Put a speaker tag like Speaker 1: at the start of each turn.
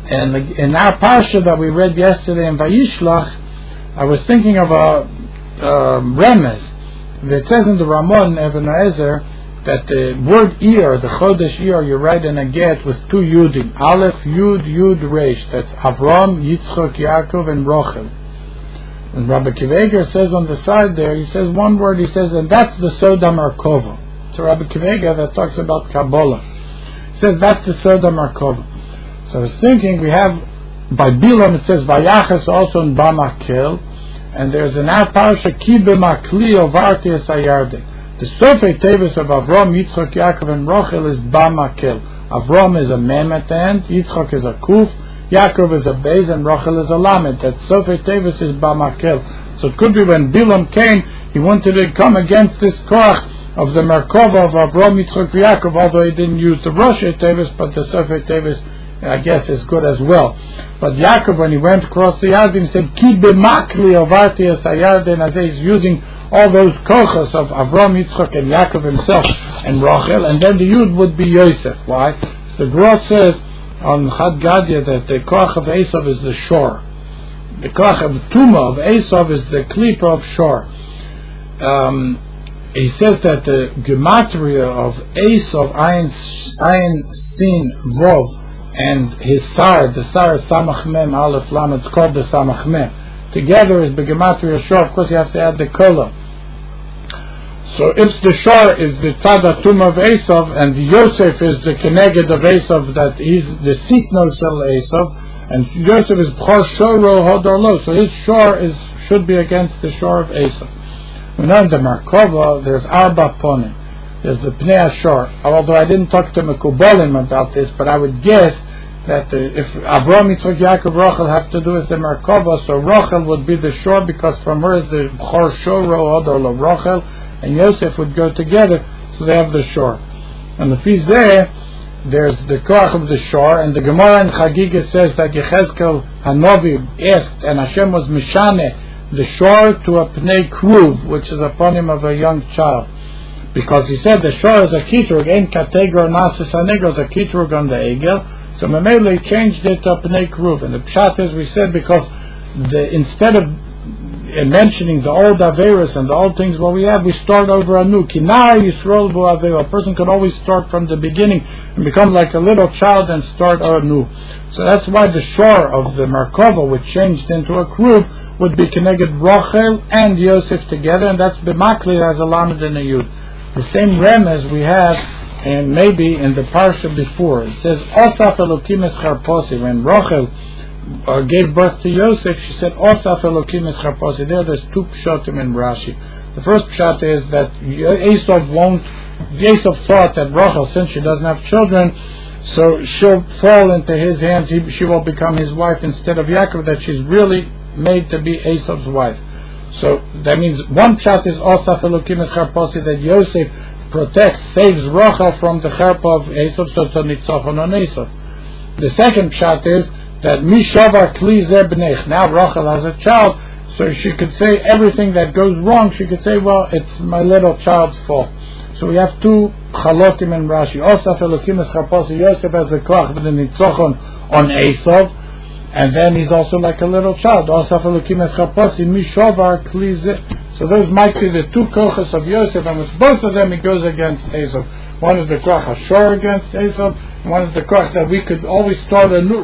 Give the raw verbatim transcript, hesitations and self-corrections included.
Speaker 1: And in our parsha that we read yesterday in Vayishlach, I was thinking of a um, remez. It says in the Ramon Even Ezer that the word Iyar, the Chodesh Iyar, you write in a get with two Yudim, Aleph, Yud, Yud, Reish. That's Avram, Yitzchok, Yaakov, and Rochel. And Rabbi Kiveger says on the side there, he says one word, he says, and that's the Soda Markova. So Rabbi Kiveger that talks about Kabbalah. He says that's the Soda Markova. So I was thinking, we have, by Bilam it says Vayachas also in Bamakel, and there's an our parsha Ki B'makli Ovarti Esayarde. The Sofei Tevis of Avram, Yitzchok, Yaakov, and Rochel is Bamakel. Avram is a mem at the end, Yitzchok is a kuf, Yaakov is a beis, and Rochel is a lamed. That Sofei Tevis is Bamakel. So it could be when Bilam came, he wanted to come against this koach of the Merkava of Avram, Yitzchok, Yaakov, although he didn't use the Rosh Tevis, but the Sofei Tevis, I guess, is good as well. But Yaakov, when he went across the Yarden, he said, Ki b'makli ovarti es hayarden, as he's using all those kochos of Avram, Yitzchok, and Yaakov himself, and Rachel, and then the Yud would be Yosef. Why? The Gra says on Chad Gadya that the koch of Esav is the shore. The koch of Tuma of Esav is the klipa of shore. Um, he says that the gematria of Esav, Ayin, Ayin Sin, Vov, and his sar, the sar is Samach Mem, Aleph Lam, it's called the Samach Mem. Together is the gematria shor. Of course, you have to add the kola. So if the shor is the tzadatum of Esav, and the Yosef is the keneged of Esav, that he's the sitno sel Esav, and Yosef is b'chor shoro hodor lo. So his shor is should be against the shor of Esav. We know in the Merkava there's arba ponim. There's the pnei shor. Although I didn't talk to Mekubalim about this, but I would guess that uh, if Avram, Yitzchak, Yaakov, Rachel have to do with the Merkava, so Rachel would be the shor, because from her is the Chor Shoro Odor Lo Rachel, and Yosef would go together, so they have the shor. And the Fizeh, there's the Koach of the shor, and the Gemara in Chagiga says that Yechezkel Hanovi asked, and Hashem was Mishane, the shor to a Pnei Kruv, which is upon him of a young child. Because he said the shor is a kitrug, ein kategor nasis hanegel, is a kitrug on the egel. So Mamela changed it to Pnei Kruv. And the pshat is, we said, because the, instead of mentioning the old Averis and the old things what we have, we start over anew. Kinar Yisrael bu Averis. A person can always start from the beginning and become like a little child and start anew. So that's why the shor of the Merkava, which changed into a Kruv, would be connected Rachel and Yosef together, and that's B'makli as a lamed and a yud. The same remez we have, and maybe in the parsha before, it says Osaf Elokim Escharposi. When Rachel uh, gave birth to Yosef, she said Osaf Elokim Escharposi. There, there's two pshatim in Rashi. The first pshat is that Esav won't. Esav thought that Rachel, since she doesn't have children, so she'll fall into his hands. He, she will become his wife instead of Yaakov. That she's really made to be Esav's wife. So that means one pshat is Osaf Elokim Escharposi, that Yosef protects, saves Rachel from the cherpa of Esav, so it's a nitzachon on Esav. The second pshat is that Mishavar Kli Zeh B'nech. Now Rachel has a child, so she could say everything that goes wrong. She could say, well, it's my little child's fault. So we have two chalotim in Rashi. Osaf Elokim Escharposi. Yosef has the koach with the nitzachon on Esav. And then he's also like a little child. Osaf Elokim Escharposi, Mishavar Kli Zeh. So those might be the two kochas of Yosef, and with both of them he goes against Esav. One is the koch Hashor against Esav, and one is the koch that we could always start a new